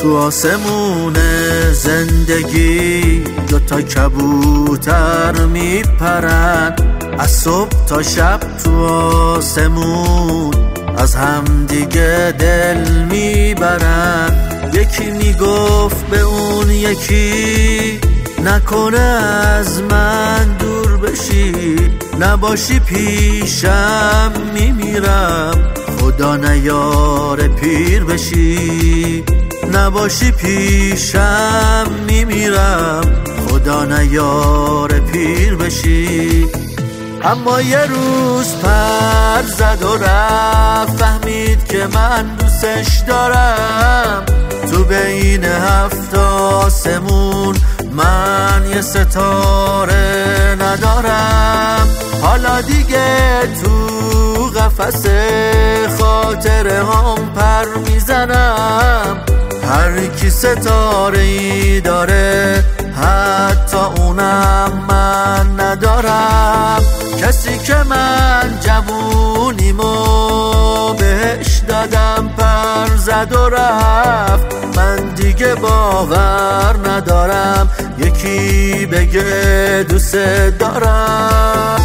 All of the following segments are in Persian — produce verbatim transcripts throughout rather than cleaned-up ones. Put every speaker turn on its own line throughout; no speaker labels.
تو آسمون زندگی دو تا کبوتر میپرن، از صبح تا شب تو آسمون از هم دیگه دل میبرن. یکی میگفت به اون یکی نکنه از من دور بشی، نباشی پیشم میمیرم، خدا نیاره پیر بشی. نباشی پیشم میمیرم، خدا نیاره پیر بشی. اما یه روز پر زد و رفت، فهمید که من دوستش دارم. تو بین هفت آسمون من یه ستاره ندارم. حالا دیگه تو قفس خاطره هم پر میزنم. هر کی ستاره ای داره حتی اونم من ندارم. کسی که من جوونیمو بهش دادم پر زد و رفت، من دیگه باور ندارم یکی بگه دوست دارم.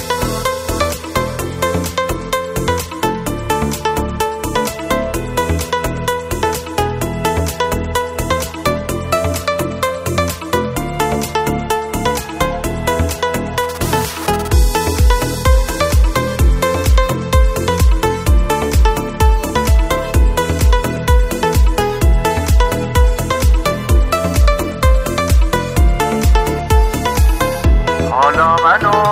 حالا من و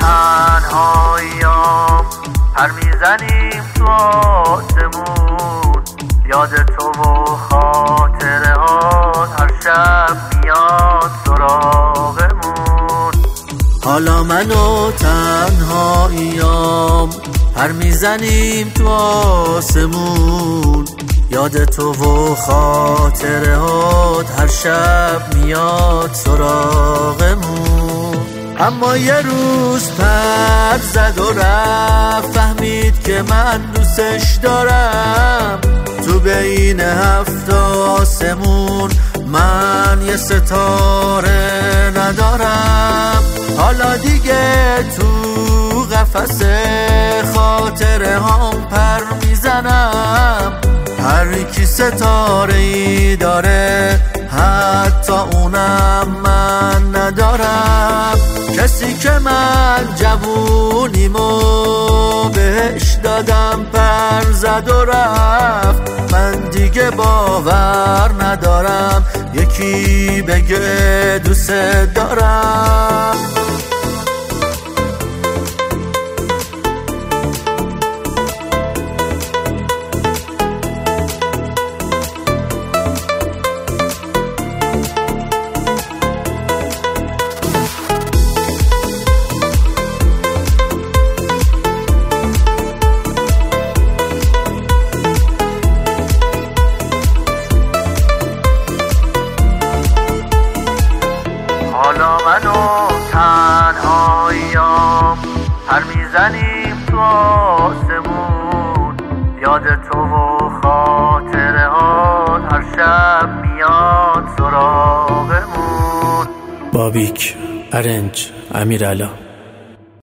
تنهاییام پر میزنیم تو آسمون، یاد تو و خاطره ها هر شب میاد سراغمون.
حالا من و تنهاییام پر میزنیم تو آسمون، یاد تو و خاطره ها هر شب میاد سراغمون. اما یه روز پر زد و رفت، فهمید که من دوستش دارم. تو بین هفت آسمون من یه ستاره ندارم. حالا دیگه تو قفس خاطره هم پر میزنم. هر کی ستاره ای داره حتی اونم من ندارم. کسی که من جوونیمو بهش دادم پر زد و رفت، من دیگه باور ندارم یکی بگه دوست دارم.
حالا من و تنهاییام پر میزنیم تو آسمون، یاد تو و خاطره ها هر شب میاد سراغمون.
بابیک، ارنج، امیرعلا.